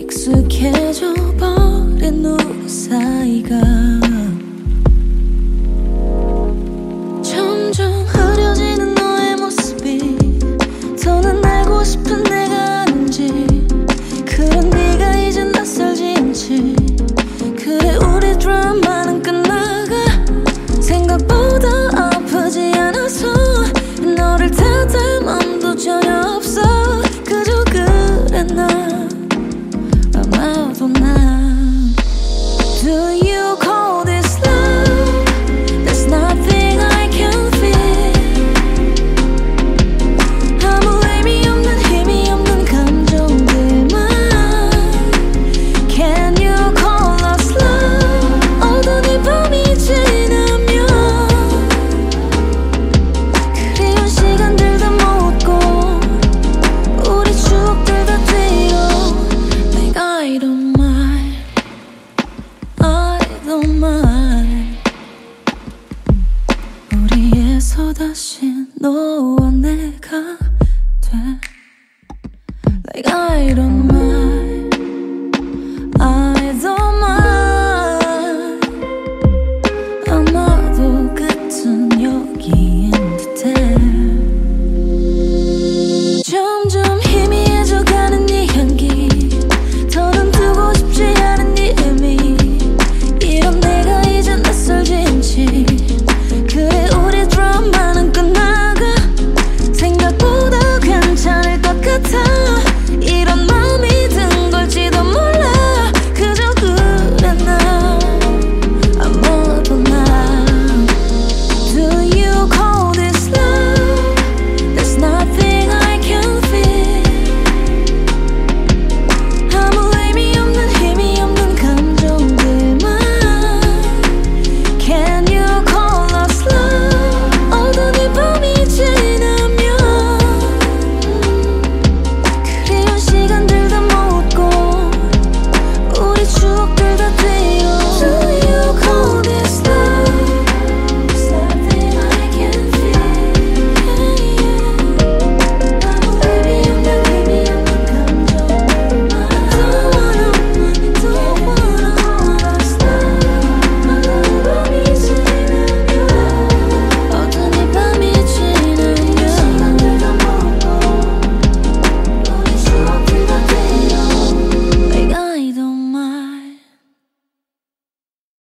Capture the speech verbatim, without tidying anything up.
익숙해져 버린 우리 사이가 점점 흐려지는 너의 모습이 더는 알고 싶은 내가 아닌지 그런 네가 이젠 낯설지 않지 그래 우리 드라마는 끝나가 생각보다 아프지 않아서 너를 탓할 맘도 전혀 없어 그저 그래 나 아마도 나 Do you call this love? There's nothing I can feel 아무 의미 없는 힘이 없는 감정들만 Can you call us love? 어떤 이 밤이 지나면 그리운 시간들 다 묻고 우리 추억들 다 뒤로 Like I don't mind I don't mind 우리에서 다시